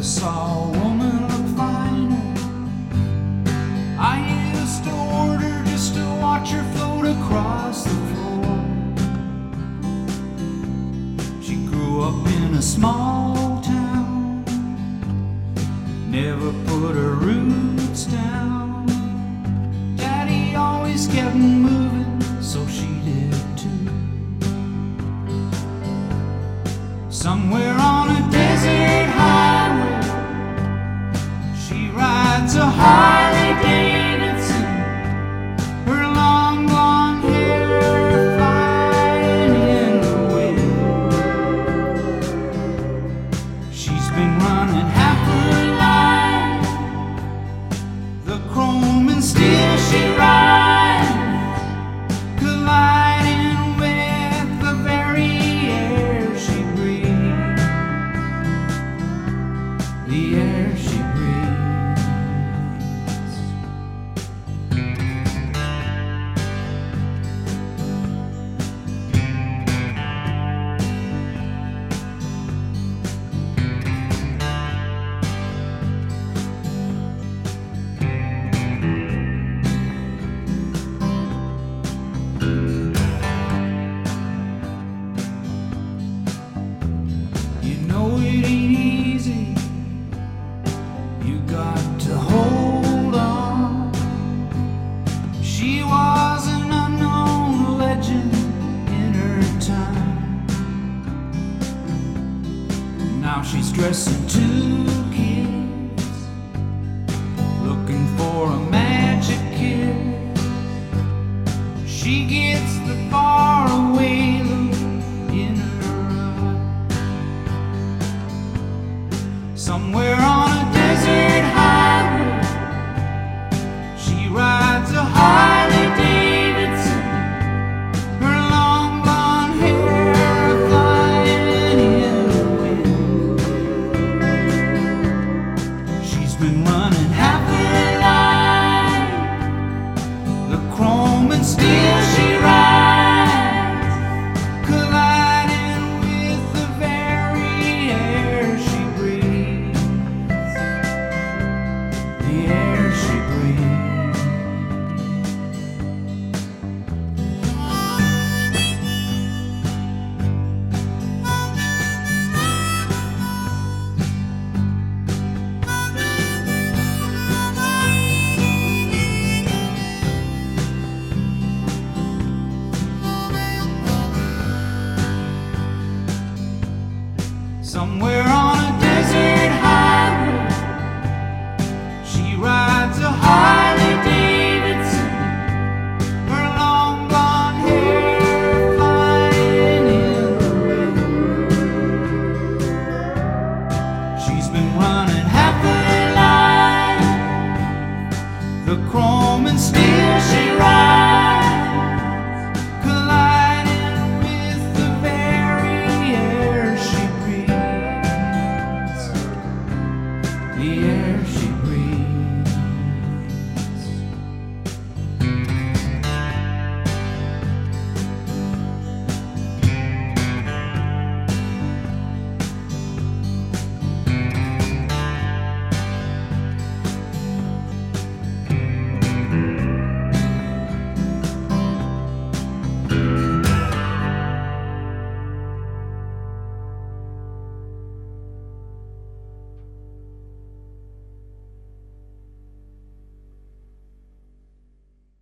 saw a woman look finer. I used to order just to watch her float across the floor. She grew up in a small town, never put her roots down. Daddy always kept moving, so she did too. Somewhere on a desert highway, she rides a Harley Davidson, her long blonde hair flying in the wind. She's been running half her life, the chrome and steel she rides, colliding with the very air she breathes, the air she breathes. You know it ain't easy, you got to hold on. She was an unknown legend in her time. Now she's dressing two kids, looking for a magic kiss. She gets the faraway look in her eye. Somewhere on a desert highway, she rides a Harley Davidson, her long blonde hair flying in the wind. She's been running half her life, the chrome and steel she rides, colliding with the very air she breathes, the air she breathes. Somewhere on a desert highway, she rides a Harley Davidson, her long blonde hair flying in the wind. She's been running half her life, the chrome and steel